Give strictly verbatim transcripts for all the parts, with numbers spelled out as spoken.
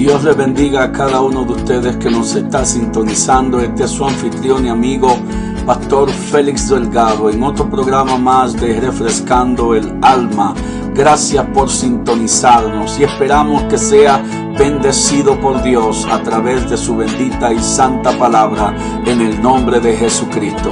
Dios le bendiga a cada uno de ustedes que nos está sintonizando. Este es su anfitrión y amigo, Pastor Félix Delgado, en otro programa más de Refrescando el Alma. Gracias por sintonizarnos y esperamos que sea bendecido por Dios a través de su bendita y santa palabra, en el nombre de Jesucristo.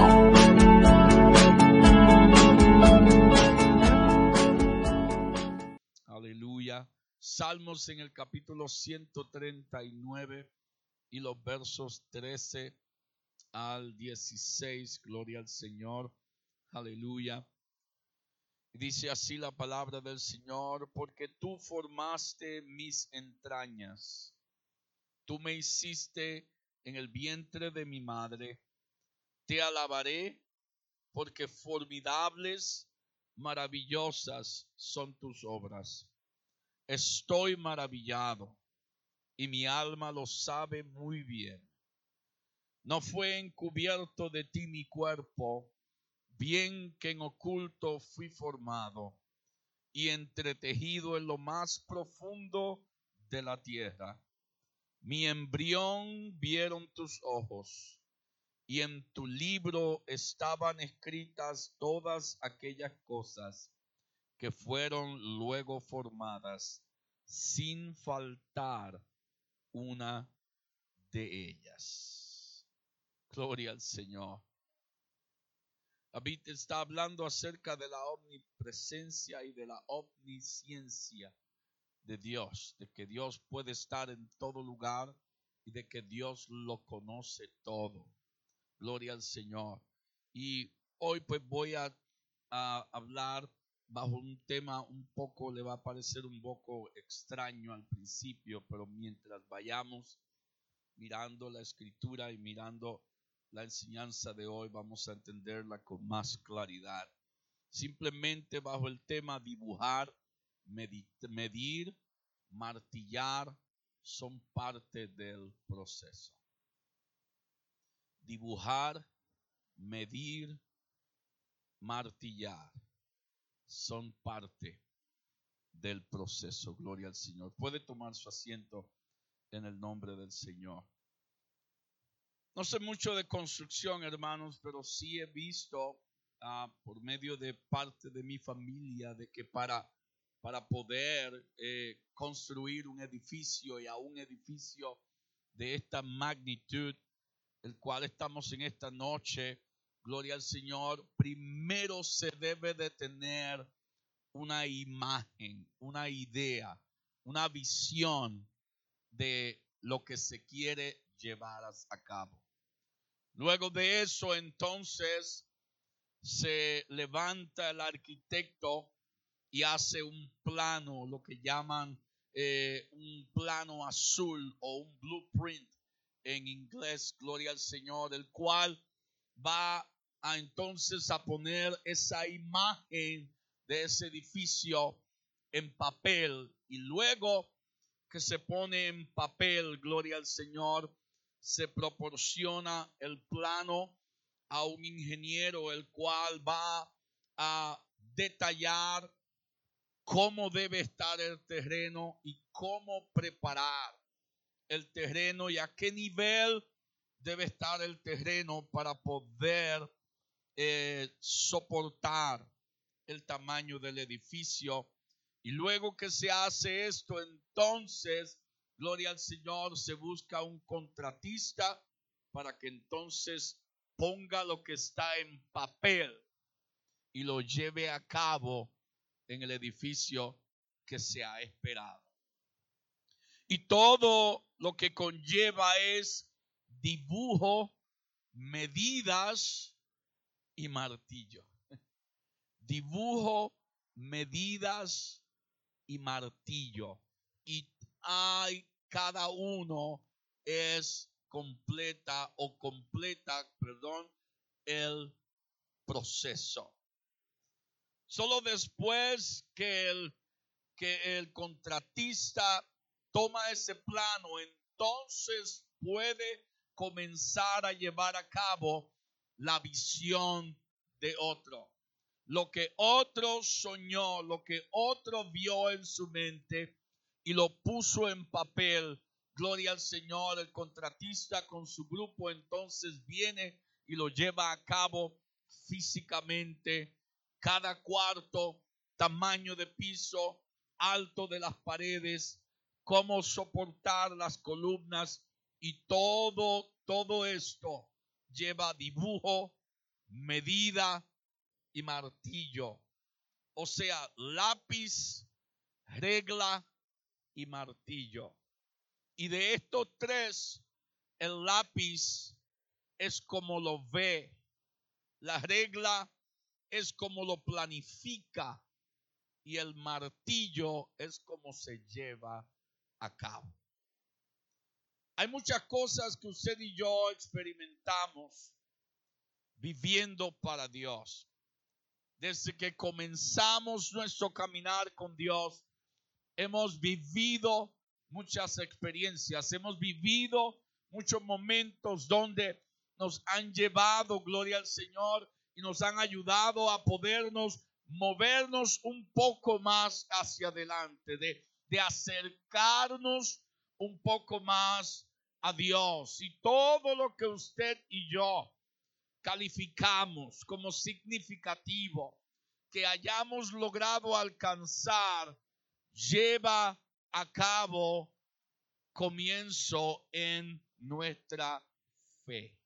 Aleluya. Salmos en el capítulo ciento treinta y nueve y los versos trece al dieciséis. Gloria al Señor. Aleluya. Dice así la palabra del Señor: porque tú formaste mis entrañas, tú me hiciste en el vientre de mi madre. Te alabaré porque formidables, maravillosas son tus obras. Estoy maravillado y mi alma lo sabe muy bien. No fue encubierto de ti mi cuerpo, bien que en oculto fui formado y entretejido en lo más profundo de la tierra. Mi embrión vieron tus ojos, y en tu libro estaban escritas todas aquellas cosas que fueron luego formadas, sin faltar una de ellas. Gloria al Señor. David está hablando acerca de la omnipresencia y de la omnisciencia de Dios, de que Dios puede estar en todo lugar y de que Dios lo conoce todo. Gloria al Señor. Y hoy pues voy a, a hablar bajo un tema un poco, le va a parecer un poco extraño al principio, pero mientras vayamos mirando la escritura y mirando la enseñanza de hoy, vamos a entenderla con más claridad. Simplemente bajo el tema dibujar, medir, medir, martillar, son parte del proceso. Dibujar, medir, martillar, son parte del proceso. Gloria al Señor. Puede tomar su asiento en el nombre del Señor. No sé mucho de construcción, hermanos, pero sí he visto uh, por medio de parte de mi familia de que para, para poder eh, construir un edificio, y a un edificio de esta magnitud, el cual estamos en esta noche, gloria al Señor, primero se debe de tener una imagen, una idea, una visión de lo que se quiere llevar a cabo. Luego de eso, entonces, se levanta el arquitecto y hace un plano, lo que llaman eh, un plano azul o un blueprint en inglés, gloria al Señor, el cual va a entonces a poner esa imagen de ese edificio en papel, y luego que se pone en papel, gloria al Señor, se proporciona el plano a un ingeniero, el cual va a detallar cómo debe estar el terreno y cómo preparar el terreno y a qué nivel debe estar el terreno para poder eh, soportar el tamaño del edificio. Y luego que se hace esto, entonces, gloria al Señor, se busca un contratista para que entonces ponga lo que está en papel y lo lleve a cabo en el edificio que se ha esperado. Y todo lo que conlleva es dibujo, medidas y martillo. Dibujo, medidas y martillo. Y hay, cada uno es completa o completa, perdón, el proceso. Solo después que el, que el contratista toma ese plano, entonces puede comenzar a llevar a cabo la visión de otro. Lo que otro soñó, lo que otro vio en su mente y lo puso en papel, gloria al Señor, el contratista con su grupo entonces viene y lo lleva a cabo físicamente. Cada cuarto, tamaño de piso, alto de las paredes, cómo soportar las columnas y todo, todo esto lleva dibujo, medida y martillo. O sea, lápiz, regla y martillo. Y de estos tres, el lápiz es como lo ve, la regla es como lo planifica y el martillo es como se lleva a cabo. Hay muchas cosas que usted y yo experimentamos viviendo para Dios. Desde que comenzamos nuestro caminar con Dios, hemos vivido muchas experiencias, hemos vivido muchos momentos donde nos han llevado, gloria al Señor, y nos han ayudado a podernos movernos un poco más hacia adelante, de, de acercarnos un poco más a Dios. Y todo lo que usted y yo calificamos como significativo que hayamos logrado alcanzar, lleva a cabo comienzo en nuestra fe.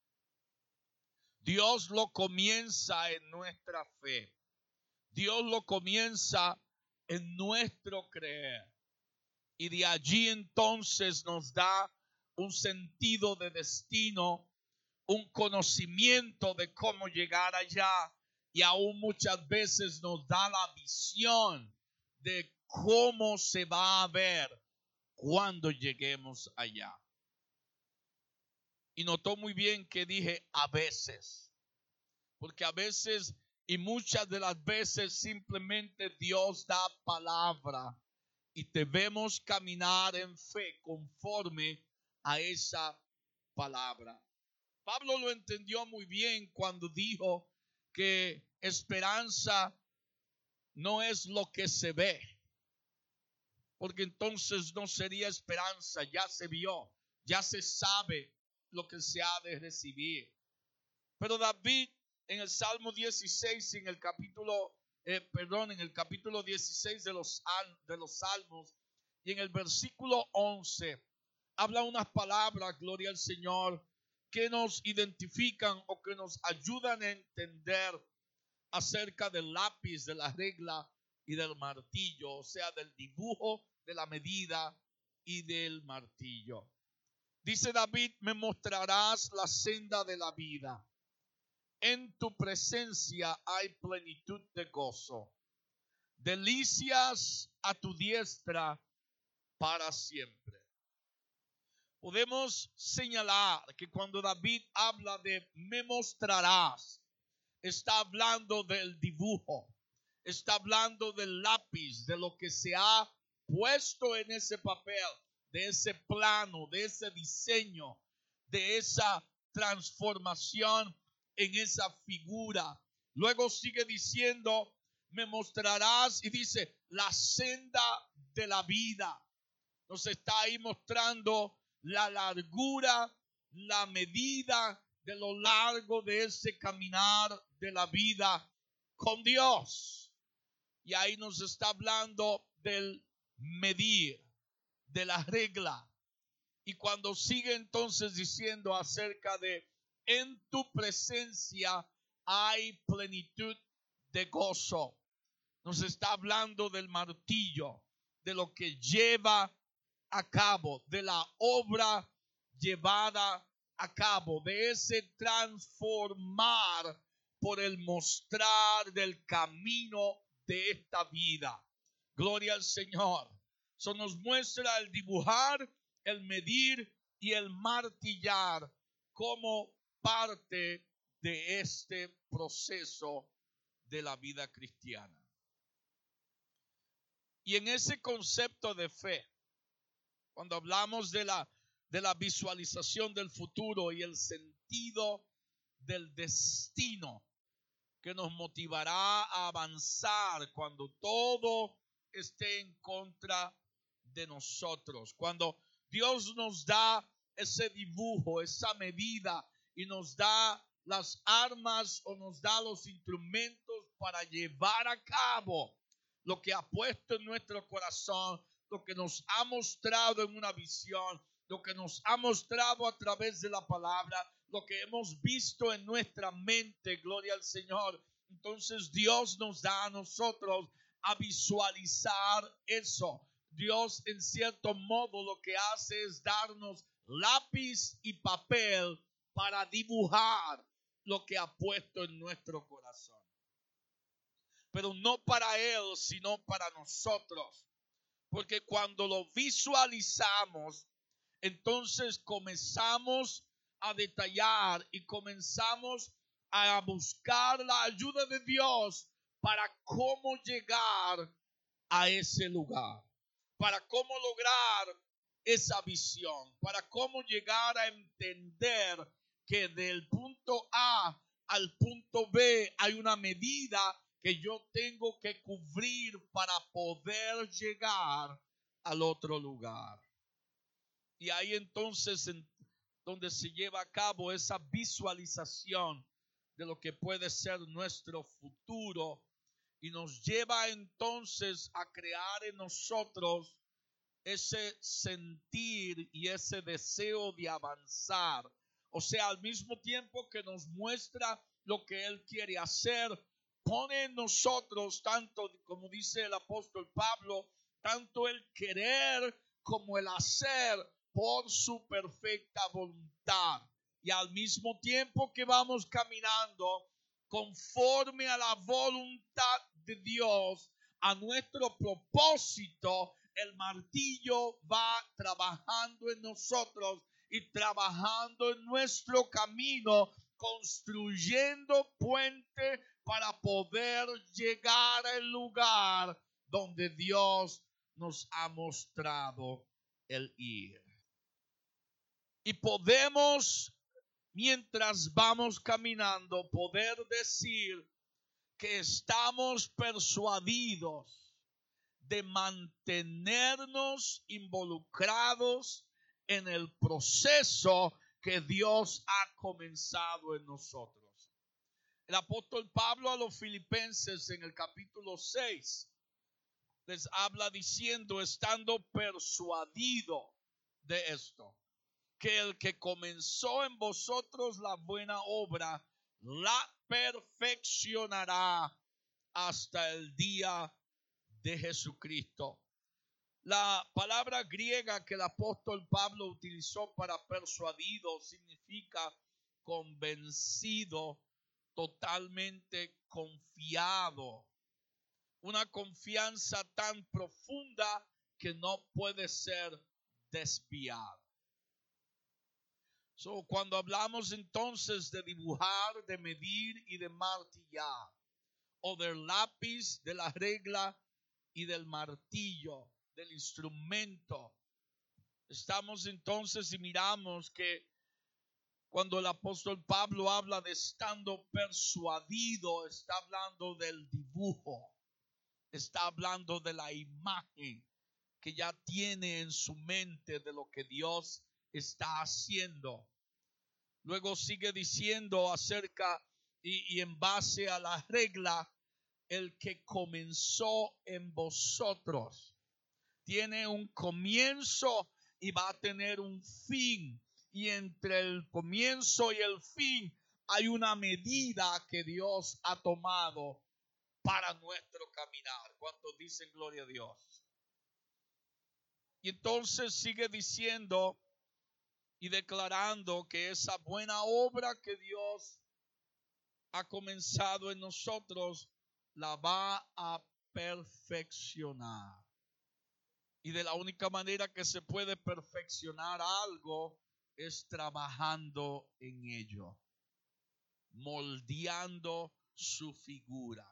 Dios lo comienza en nuestra fe. Dios lo comienza en nuestro creer. Y de allí entonces nos da un sentido de destino, un conocimiento de cómo llegar allá, y aún muchas veces nos da la visión de cómo se va a ver cuando lleguemos allá. Y notó muy bien que dije a veces, porque a veces y muchas de las veces simplemente Dios da palabra y debemos caminar en fe conforme a esa palabra. Pablo lo entendió muy bien cuando dijo que esperanza no es lo que se ve, porque entonces no sería esperanza, ya se vio, ya se sabe lo que se ha de recibir. Pero David en el Salmo dieciséis, en el capítulo, eh, perdón, en el capítulo dieciséis de los, de los Salmos, y en el versículo once, habla unas palabras, gloria al Señor, que nos identifican o que nos ayudan a entender acerca del lápiz, de la regla y del martillo, o sea, del dibujo, de la medida y del martillo. Dice David, me mostrarás la senda de la vida. En tu presencia hay plenitud de gozo. Delicias a tu diestra para siempre. Podemos señalar que cuando David habla de me mostrarás, está hablando del dibujo, está hablando del lápiz, de lo que se ha puesto en ese papel, de ese plano, de ese diseño, de esa transformación en esa figura. Luego sigue diciendo, me mostrarás, y dice, la senda de la vida. Nos está ahí mostrando la largura, la medida de lo largo de ese caminar de la vida con Dios. Y ahí nos está hablando del medir, de la regla. Y cuando sigue entonces diciendo acerca de en tu presencia hay plenitud de gozo, nos está hablando del martillo, de lo que lleva a cabo, de la obra llevada a cabo, de ese transformar por el mostrar del camino de esta vida. Gloria al Señor. Eso nos muestra el dibujar, el medir y el martillar como parte de este proceso de la vida cristiana. Y en ese concepto de fe, cuando hablamos de la, de la visualización del futuro y el sentido del destino que nos motivará a avanzar cuando todo esté en contra de nosotros, cuando Dios nos da ese dibujo, esa medida y nos da las armas o nos da los instrumentos para llevar a cabo lo que ha puesto en nuestro corazón, lo que nos ha mostrado en una visión, lo que nos ha mostrado a través de la palabra, lo que hemos visto en nuestra mente, gloria al Señor. Entonces Dios nos da a nosotros a visualizar eso. Dios en cierto modo lo que hace es darnos lápiz y papel para dibujar lo que ha puesto en nuestro corazón. Pero no para Él, sino para nosotros. Porque cuando lo visualizamos, entonces comenzamos a detallar y comenzamos a buscar la ayuda de Dios para cómo llegar a ese lugar, para cómo lograr esa visión, para cómo llegar a entender que del punto A al punto B hay una medida que yo tengo que cubrir para poder llegar al otro lugar. Y ahí entonces en donde se lleva a cabo esa visualización de lo que puede ser nuestro futuro y nos lleva entonces a crear en nosotros ese sentir y ese deseo de avanzar. O sea, al mismo tiempo que nos muestra lo que Él quiere hacer, pone en nosotros, tanto como dice el apóstol Pablo, tanto el querer como el hacer por su perfecta voluntad. Y al mismo tiempo que vamos caminando conforme a la voluntad de Dios, a nuestro propósito, el martillo va trabajando en nosotros y trabajando en nuestro camino, construyendo puente para poder llegar al lugar donde Dios nos ha mostrado el ir. Y podemos, mientras vamos caminando, poder decir que estamos persuadidos de mantenernos involucrados en el proceso que Dios ha comenzado en nosotros. El apóstol Pablo a los filipenses en el capítulo seis les habla diciendo, estando persuadido de esto, que el que comenzó en vosotros la buena obra, la perfeccionará hasta el día de Jesucristo. La palabra griega que el apóstol Pablo utilizó para persuadido significa convencido, totalmente confiado. Una confianza tan profunda que no puede ser desviada. So, cuando hablamos entonces de dibujar, de medir y de martillar, o del lápiz, de la regla y del martillo, del instrumento, estamos entonces y miramos que cuando el apóstol Pablo habla de estando persuadido, está hablando del dibujo, está hablando de la imagen que ya tiene en su mente de lo que Dios está haciendo. Luego sigue diciendo acerca y, y en base a la regla, el que comenzó en vosotros tiene un comienzo y va a tener un fin. Y entre el comienzo y el fin hay una medida que Dios ha tomado para nuestro caminar. ¿Cuántos dicen gloria a Dios? Y entonces sigue diciendo y declarando que esa buena obra que Dios ha comenzado en nosotros la va a perfeccionar. Y de la única manera que se puede perfeccionar algo es trabajando en ello, moldeando su figura,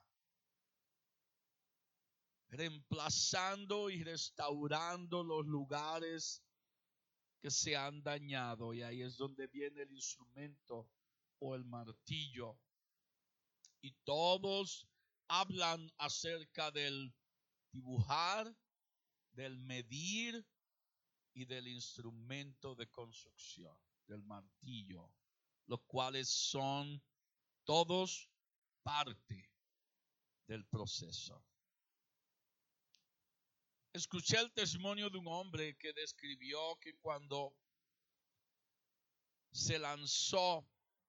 reemplazando y restaurando los lugares que se han dañado. Y ahí es donde viene el instrumento o el martillo. Y todos hablan acerca del dibujar, del medir y del instrumento de construcción, del martillo, los cuales son todos parte del proceso. Escuché el testimonio de un hombre que describió que cuando se lanzó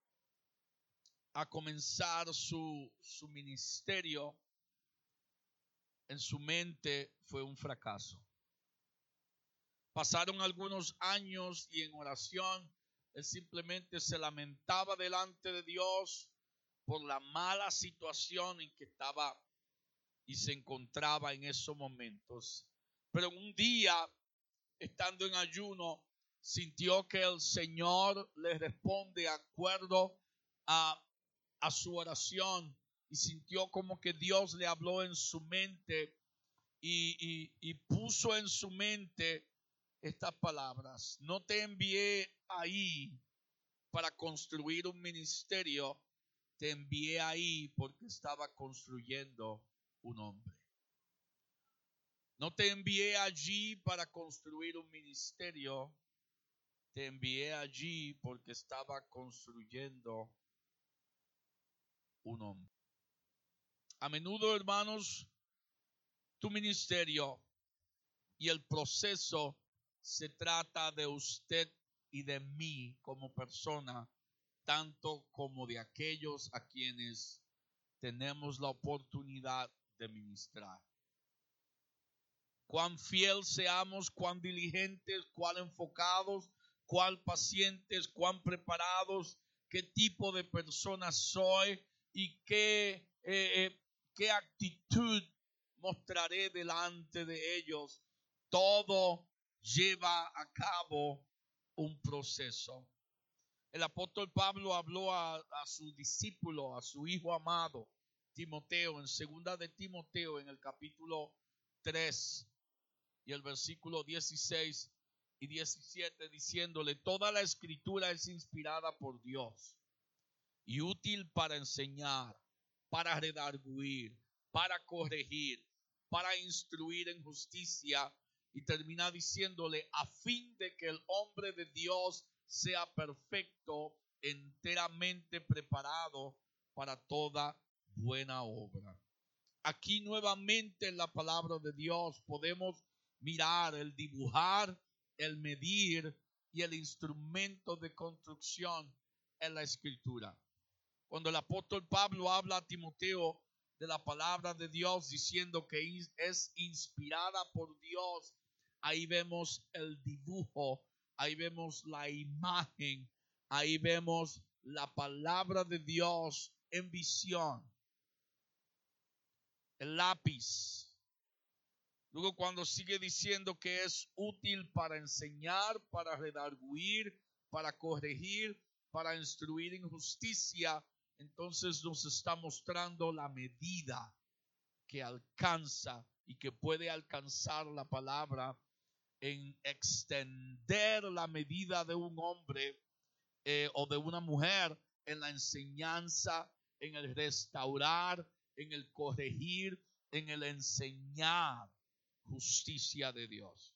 a comenzar su, su ministerio, en su mente fue un fracaso. Pasaron algunos años y en oración él simplemente se lamentaba delante de Dios por la mala situación en que estaba y se encontraba en esos momentos. Pero un día, estando en ayuno, sintió que el Señor le responde de acuerdo a, a su oración y sintió como que Dios le habló en su mente y, y, y puso en su mente estas palabras: no te envié ahí para construir un ministerio, te envié ahí porque estaba construyendo un hombre. No te envié allí para construir un ministerio, te envié allí porque estaba construyendo un hombre. A menudo, hermanos, tu ministerio y el proceso se trata de usted y de mí como persona, tanto como de aquellos a quienes tenemos la oportunidad de ministrar. Cuán fiel seamos, cuán diligentes, cuán enfocados, cuán pacientes, cuán preparados, qué tipo de persona soy y qué, eh, eh, qué actitud mostraré delante de ellos. Todo lleva a cabo un proceso. El apóstol Pablo habló a, a su discípulo, a su hijo amado, Timoteo, en segunda de Timoteo, en el capítulo tres y el versículo dieciséis y diecisiete, diciéndole: toda la escritura es inspirada por Dios y útil para enseñar, para redarguir, para corregir, para instruir en justicia. Y termina diciéndole: a fin de que el hombre de Dios sea perfecto, enteramente preparado para toda buena obra. Aquí nuevamente en la palabra de Dios podemos mirar el dibujar, el medir y el instrumento de construcción en la escritura. Cuando el apóstol Pablo habla a Timoteo de la palabra de Dios diciendo que es inspirada por Dios, ahí vemos el dibujo, ahí vemos la imagen, ahí vemos la palabra de Dios en visión. El lápiz. Luego cuando sigue diciendo que es útil para enseñar, para redarguir, para corregir, para instruir en justicia, entonces nos está mostrando la medida que alcanza y que puede alcanzar la palabra en extender la medida de un hombre eh, o de una mujer en la enseñanza, en el restaurar, en el corregir, en el enseñar justicia de Dios.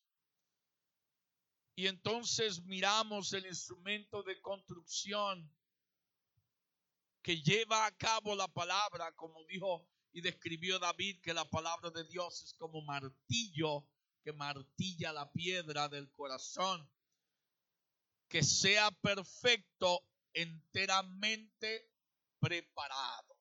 Y entonces miramos el instrumento de construcción que lleva a cabo la palabra, como dijo y describió David, que la palabra de Dios es como martillo que martilla la piedra del corazón. Que sea perfecto, enteramente preparado.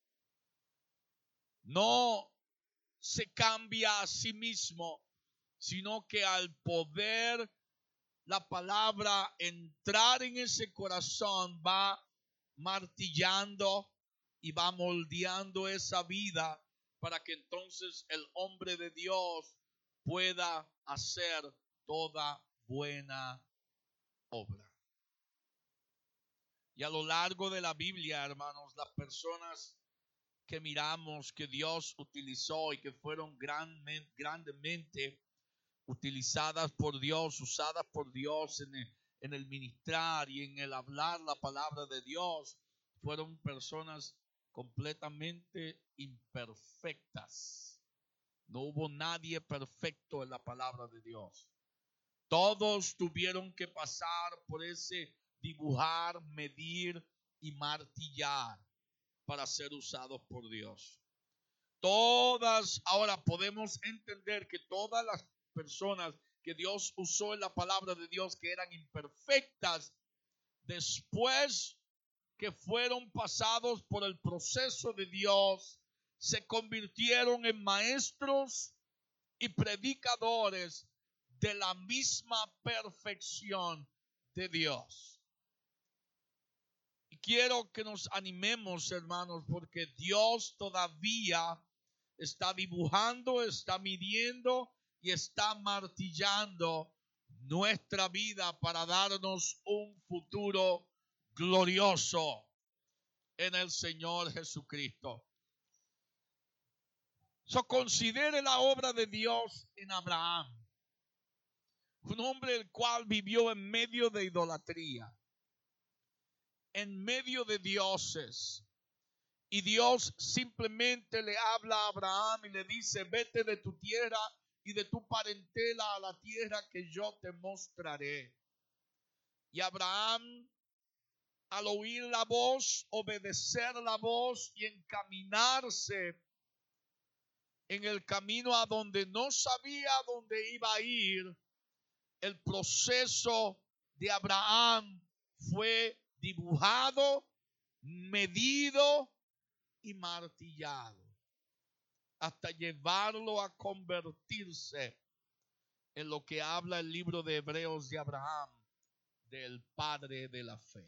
No se cambia a sí mismo, sino que al poder la palabra entrar en ese corazón va martillando y va moldeando esa vida para que entonces el hombre de Dios pueda hacer toda buena obra. Y a lo largo de la Biblia, hermanos, las personas que miramos que Dios utilizó y que fueron grandemente, grandemente utilizadas por Dios, usadas por Dios en el, en el ministrar y en el hablar la palabra de Dios, fueron personas completamente imperfectas. No hubo nadie perfecto en la palabra de Dios. Todos tuvieron que pasar por ese dibujar, medir y martillar para ser usados por Dios. Todas, ahora podemos entender que todas las personas que Dios usó en la palabra de Dios, que eran imperfectas, después que fueron pasados por el proceso de Dios, se convirtieron en maestros y predicadores de la misma perfección de Dios. Y quiero que nos animemos, hermanos, porque Dios todavía está dibujando, está midiendo y está martillando nuestra vida para darnos un futuro glorioso en el Señor Jesucristo. So, considere la obra de Dios en Abraham, un hombre el cual vivió en medio de idolatría, en medio de dioses. Y Dios simplemente le habla a Abraham y le dice: vete de tu tierra y de tu parentela a la tierra que yo te mostraré. Y Abraham, al oír la voz, obedecer la voz y encaminarse en el camino a donde no sabía dónde iba a ir, el proceso de Abraham fue dibujado, medido y martillado hasta llevarlo a convertirse en lo que habla el libro de Hebreos de Abraham, del padre de la fe.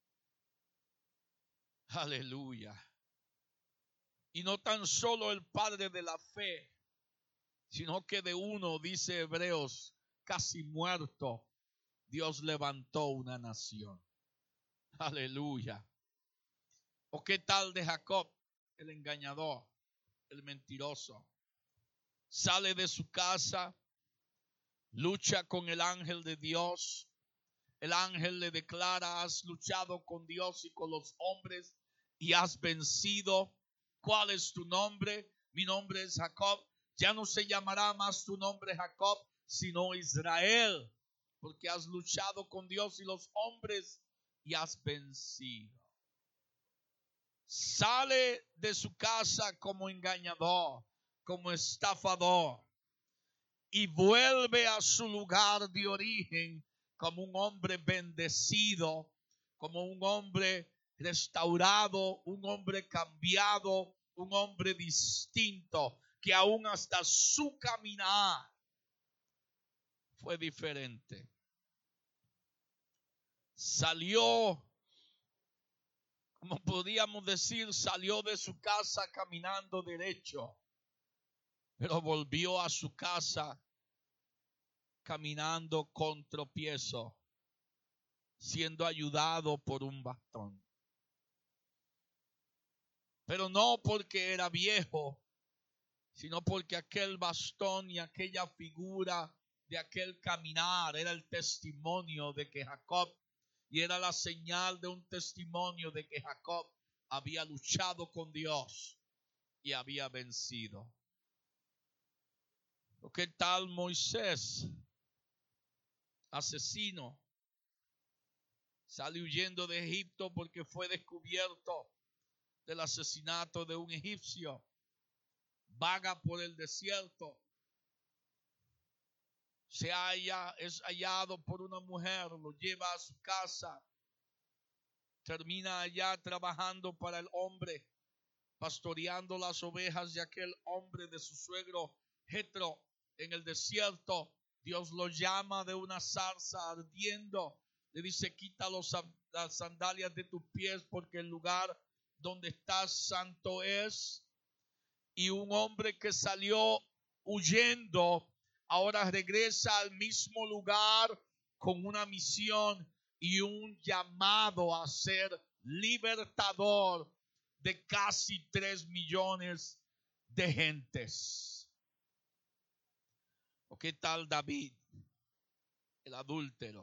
Aleluya. Y no tan solo el padre de la fe, sino que de uno, dice Hebreos, casi muerto, Dios levantó una nación. Aleluya. ¿O qué tal de Jacob, el engañador, el mentiroso? Sale de su casa, lucha con el ángel de Dios. El ángel le declara: has luchado con Dios y con los hombres y has vencido. ¿Cuál es tu nombre? Mi nombre es Jacob. Ya no se llamará más tu nombre Jacob, sino Israel, porque has luchado con Dios y los hombres y has vencido. Sale de su casa como engañador, como estafador, y vuelve a su lugar de origen como un hombre bendecido, como un hombre restaurado, un hombre cambiado, un hombre distinto, que aún hasta su caminar fue diferente. Salió, como podríamos decir, salió de su casa caminando derecho, pero volvió a su casa caminando con tropiezo, siendo ayudado por un bastón. Pero no porque era viejo, sino porque aquel bastón y aquella figura de aquel caminar era el testimonio de que Jacob, y era la señal de un testimonio de que Jacob había luchado con Dios y había vencido. ¿Qué tal Moisés? Asesino. Sale huyendo de Egipto porque fue descubierto del asesinato de un egipcio. Vaga por el desierto. Se halla, es hallado por una mujer, lo lleva a su casa. Termina allá trabajando para el hombre, pastoreando las ovejas de aquel hombre, de su suegro Jetro, en el desierto. Dios lo llama de una zarza ardiendo. Le dice: quita los, las sandalias de tus pies, porque el lugar donde estás santo es. Y un hombre que salió huyendo, ahora regresa al mismo lugar con una misión y un llamado a ser libertador de casi tres millones de gentes. ¿O qué tal David, el adúltero,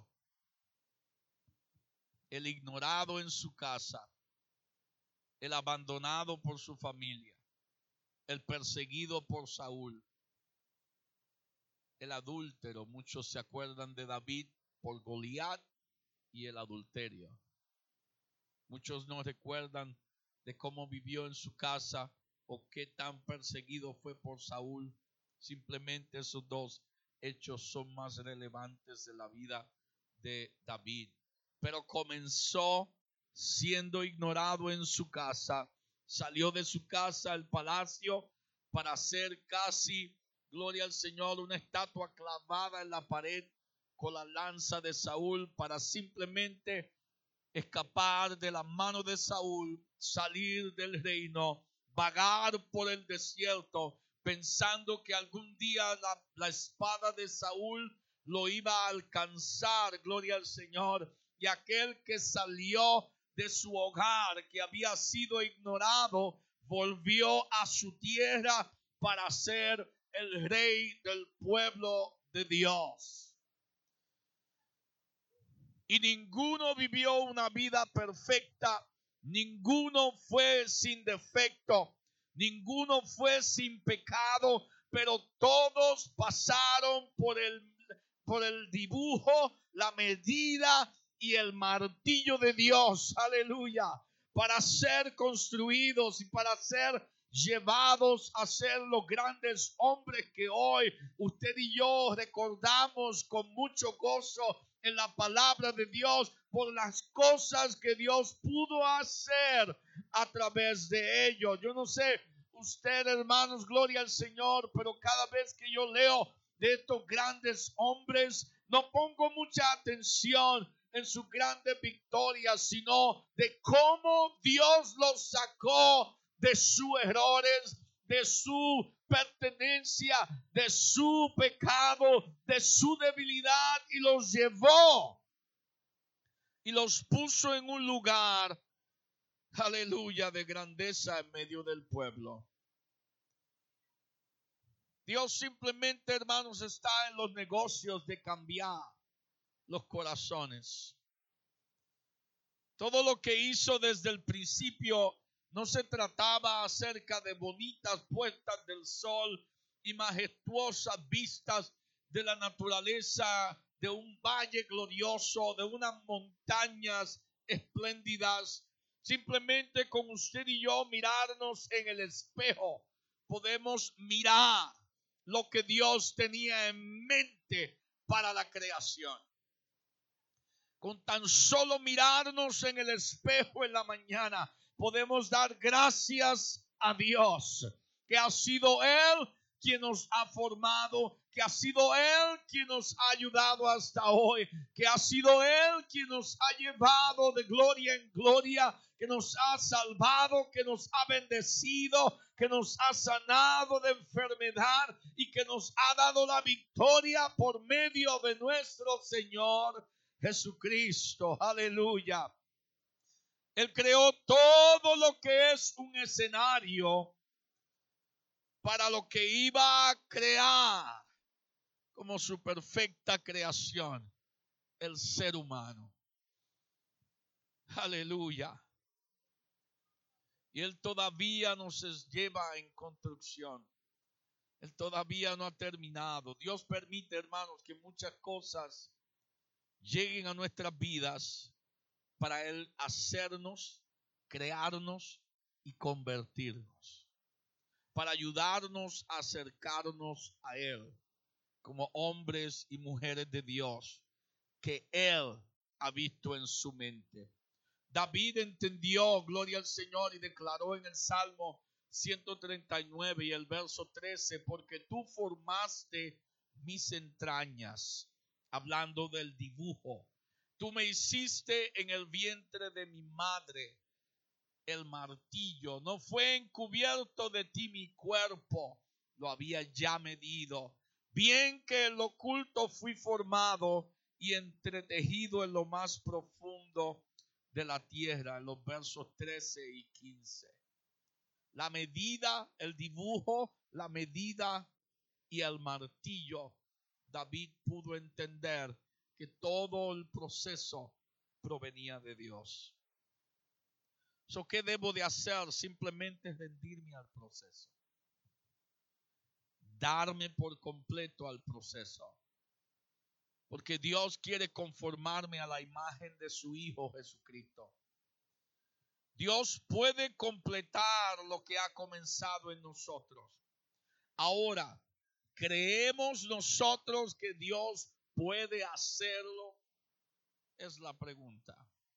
el ignorado en su casa, el abandonado por su familia, el perseguido por Saúl? el adúltero. Muchos se acuerdan de David por Goliat y el adulterio. Muchos no recuerdan de cómo vivió en su casa o qué tan perseguido fue por Saúl. Simplemente esos dos hechos son más relevantes de la vida de David. Pero comenzó siendo ignorado en su casa. Salió de su casa al palacio para hacer casi, gloria al Señor, una estatua clavada en la pared con la lanza de Saúl para simplemente escapar de la mano de Saúl, salir del reino, vagar por el desierto, pensando que algún día la, la espada de Saúl lo iba a alcanzar, gloria al Señor. Y aquel que salió de su hogar, que había sido ignorado, volvió a su tierra para ser el rey del pueblo de Dios. Y ninguno vivió una vida perfecta, ninguno fue sin defecto, ninguno fue sin pecado, pero todos pasaron por el, por el dibujo, la medida y el martillo de Dios, aleluya, para ser construidos y para ser llevados a ser los grandes hombres que hoy usted y yo recordamos con mucho gozo en la palabra de Dios, por las cosas que Dios pudo hacer a través de ellos. Yo no sé usted, hermanos, gloria al Señor, pero cada vez que yo leo de estos grandes hombres, no pongo mucha atención en sus grandes victorias, sino de cómo Dios los sacó de sus errores, de su pertenencia, de su pecado, de su debilidad, y los llevó y los puso en un lugar, aleluya, de grandeza en medio del pueblo. Dios simplemente, hermanos, está en los negocios de cambiar los corazones. Todo lo que hizo desde el principio no se trataba acerca de bonitas puestas del sol y majestuosas vistas de la naturaleza, de un valle glorioso, de unas montañas espléndidas. Simplemente con usted y yo mirarnos en el espejo, podemos mirar lo que Dios tenía en mente para la creación. Con tan solo mirarnos en el espejo en la mañana, podemos dar gracias a Dios, que ha sido Él quien nos ha formado, que ha sido Él quien nos ha ayudado hasta hoy, que ha sido Él quien nos ha llevado de gloria en gloria, que nos ha salvado, que nos ha bendecido, que nos ha sanado de enfermedad y que nos ha dado la victoria por medio de nuestro Señor Jesucristo. Aleluya. Él creó todo lo que es un escenario para lo que iba a crear como su perfecta creación, el ser humano. Aleluya. Y Él todavía nos lleva en construcción. Él todavía no ha terminado. Dios permite, hermanos, que muchas cosas lleguen a nuestras vidas para Él hacernos, crearnos y convertirnos, para ayudarnos a acercarnos a Él como hombres y mujeres de Dios que Él ha visto en su mente. David entendió, gloria al Señor, y declaró en el Salmo ciento treinta y nueve y el verso trece, porque tú formaste mis entrañas, hablando del dibujo. Tú me hiciste en el vientre de mi madre. El martillo no fue encubierto de ti mi cuerpo, lo había ya medido. Bien que en lo oculto fui formado y entretejido en lo más profundo de la tierra, en los versos trece y quince. La medida, el dibujo, la medida y el martillo. David pudo entender que todo el proceso provenía de Dios. So, ¿qué debo de hacer? Simplemente rendirme al proceso. darme por completo al proceso. Porque Dios quiere conformarme a la imagen de su Hijo Jesucristo. Dios puede completar lo que ha comenzado en nosotros. Ahora, ¿creemos nosotros que Dios puede hacerlo? Es la pregunta.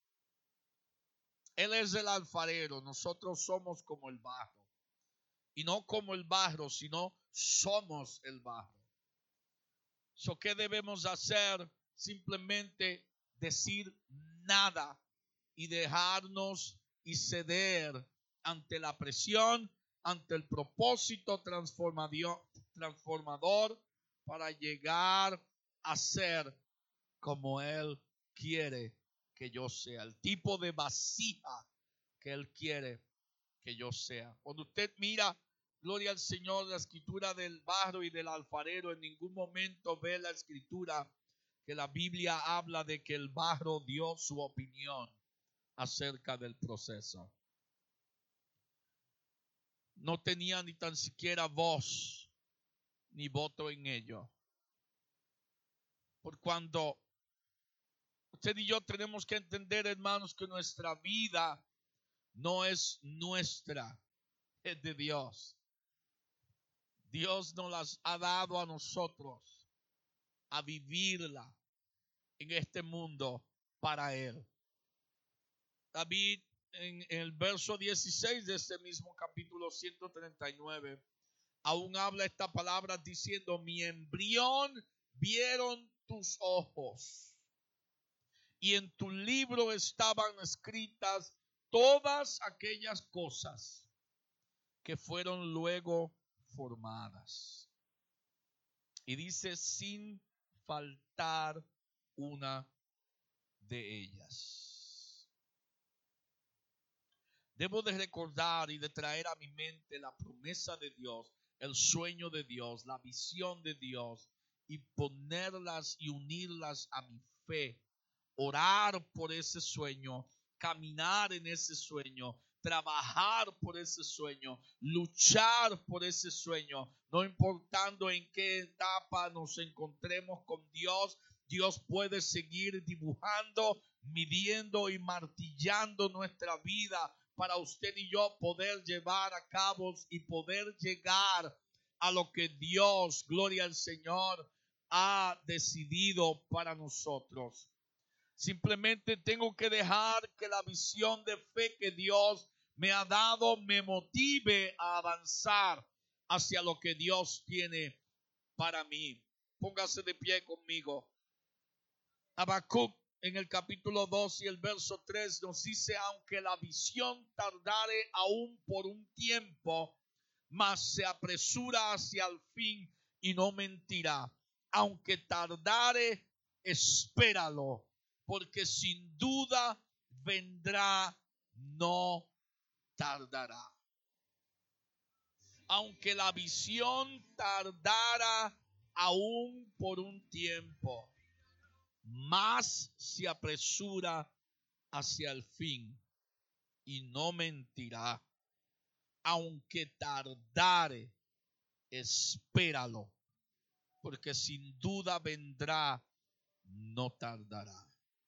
Él es el alfarero, nosotros somos como el barro. Y no como el barro, sino somos el barro. So, ¿qué debemos hacer? Simplemente decir nada y dejarnos y ceder ante la presión, ante el propósito transformador, transformador para llegar a ser como Él quiere que yo sea, el tipo de vasija que Él quiere que yo sea. Cuando usted mira, gloria al Señor, la escritura del barro y del alfarero, en ningún momento ve la escritura que la Biblia habla de que el barro dio su opinión acerca del proceso. No tenía ni tan siquiera voz ni voto en ello. Por cuando usted y yo tenemos que entender, hermanos, que nuestra vida no es nuestra, es de Dios. Dios nos las ha dado a nosotros a vivirla en este mundo para Él. David, en el verso dieciséis de este mismo capítulo ciento treinta y nueve, aún habla esta palabra diciendo: mi embrión vieron tus ojos, y en tu libro estaban escritas todas aquellas cosas que fueron luego formadas. Y dice: sin faltar una de ellas. Debo de recordar y de traer a mi mente la promesa de Dios, el sueño de Dios, la visión de Dios, y ponerlas y unirlas a mi fe, orar por ese sueño, caminar en ese sueño, trabajar por ese sueño, luchar por ese sueño, no importando en qué etapa nos encontremos con Dios. Dios puede seguir dibujando, midiendo y martillando nuestra vida para usted y yo poder llevar a cabo y poder llegar a lo que Dios, gloria al Señor, ha decidido para nosotros. Simplemente tengo que dejar que la visión de fe que Dios me ha dado me motive a avanzar hacia lo que Dios tiene para mí. Póngase de pie conmigo. Habacuc, en el capítulo dos y el verso tres, nos dice: aunque la visión tardare aún por un tiempo, mas se apresura hacia el fin y no mentirá. Aunque tardare, espéralo, porque sin duda vendrá, no tardará. Aunque la visión tardara aún por un tiempo, más se apresura hacia el fin y no mentirá. Aunque tardare, espéralo, porque sin duda vendrá, no tardará.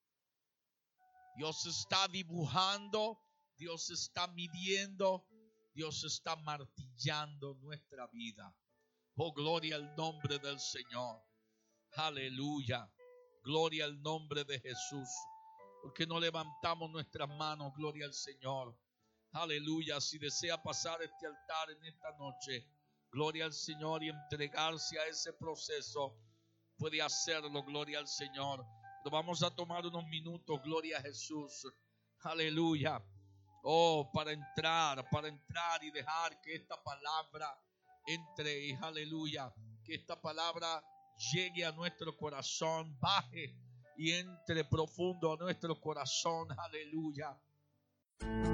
Dios está dibujando, Dios está midiendo, Dios está martillando nuestra vida. Oh, gloria al nombre del Señor. Aleluya. Gloria al nombre de Jesús. ¿Por qué no levantamos nuestras manos? Gloria al Señor. Aleluya. Si desea pasar este altar en esta noche, gloria al Señor, y entregarse a ese proceso, puede hacerlo. Gloria al Señor. Pero vamos a tomar unos minutos. Gloria a Jesús. Aleluya. Oh, para entrar, para entrar y dejar que esta palabra entre. Y aleluya. Que esta palabra llegue a nuestro corazón, baje y entre profundo a nuestro corazón. Aleluya.